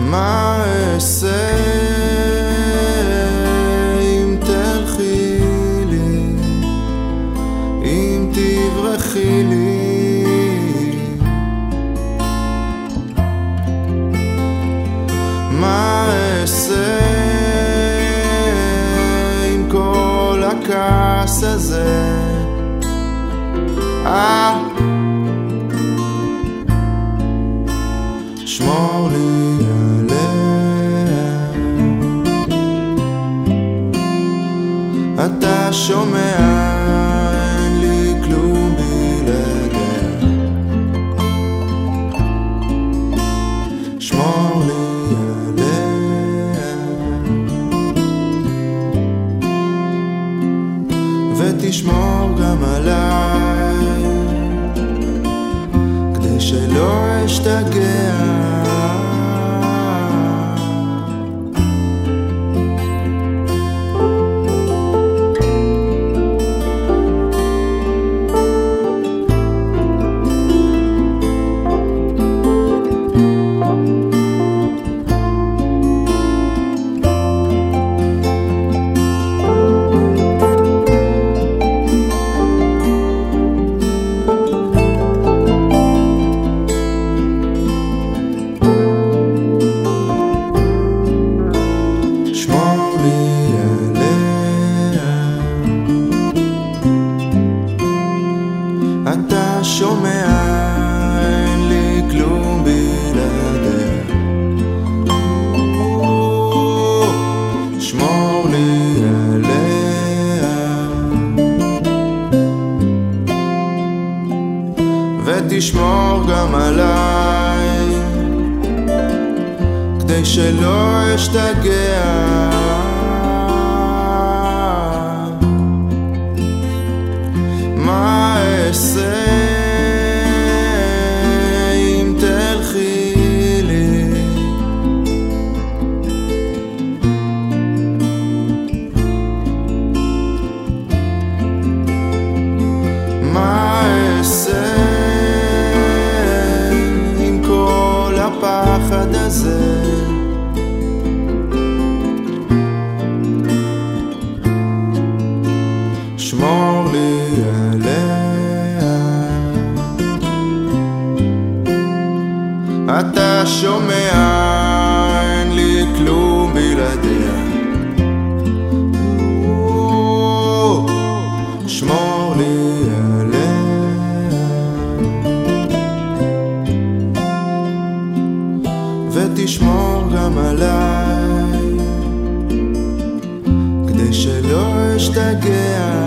מה אעשה אם תלכי לי, אם תברחי לי? מה אעשה עם כל הכעס הזה? שמור לי עליה, אתה שומע, אין לי כלום בלעדיה. שמור לי עליה ותשמור גם עליי, כדי שלא אשתגע. אתה שומע, אין לי כלום בלעדיה. שמור לי עליה ותשמור גם עליי, כדי שלא אשתגע. מה אעשה אם תלכי לי, מה אעשה עם כל הפחד הזה? שמור לי עליה, אתה שומע, אין לי כלום בלעדיה. שמור לי עליה ותשמור גם עליי, כדי שלא אשתגע.